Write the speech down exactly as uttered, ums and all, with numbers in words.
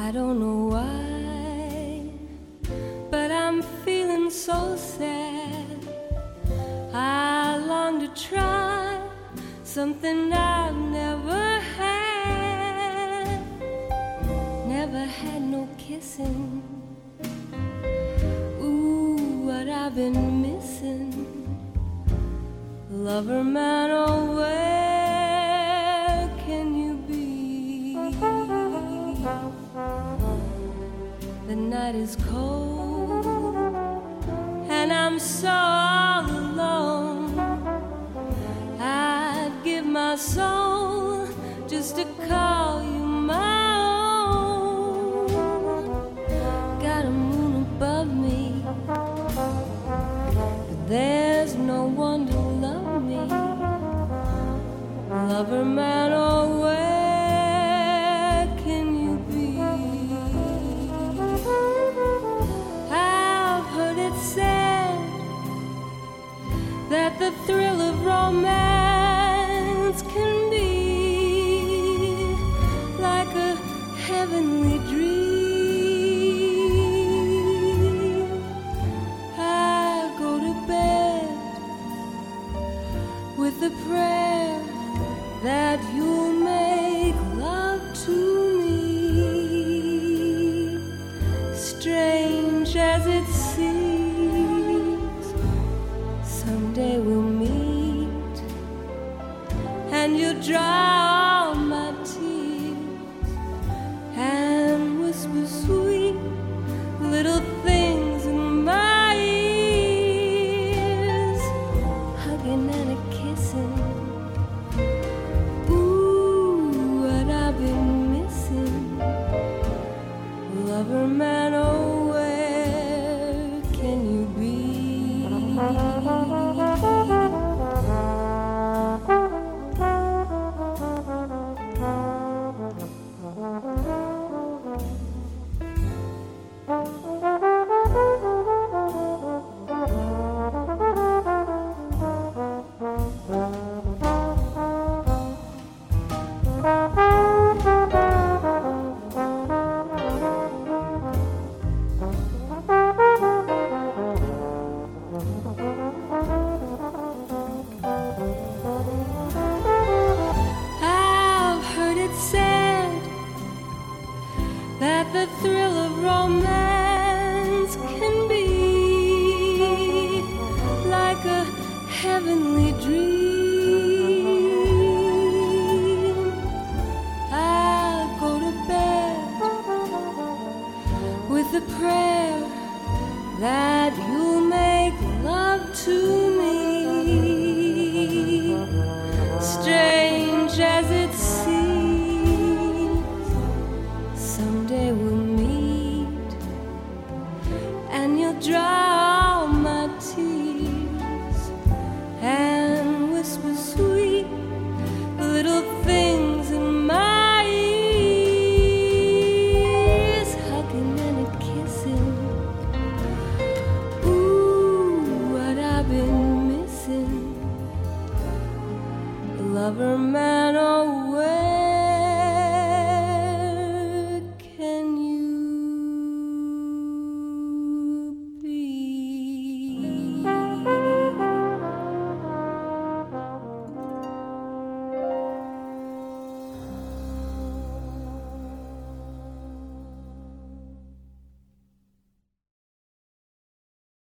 I don't know why, but I'm feeling so sad. I long to try something I've never had. Never had no kissing. Ooh, what I've been missing. Lover man, oh where can you be? The night is cold and I'm so all alone. I'd give my soul just to call you my own. Got a moon above me, but there's no one to love me. Lover man, oh where can you be? I've heard it said that the thrill of romance can be like a heavenly dream. I go to bed with a prayer that you'll make love to me. Strange as it seems, someday we'll meet and you'll dry all my tears and whisper sweet little things in my ears, hugging and a kissing. Lover man, oh where can you be? That the thrill of romance can be like a heavenly dream. I'll go to bed with a prayer that you'll make love to me. Strange as it seems, someday we'll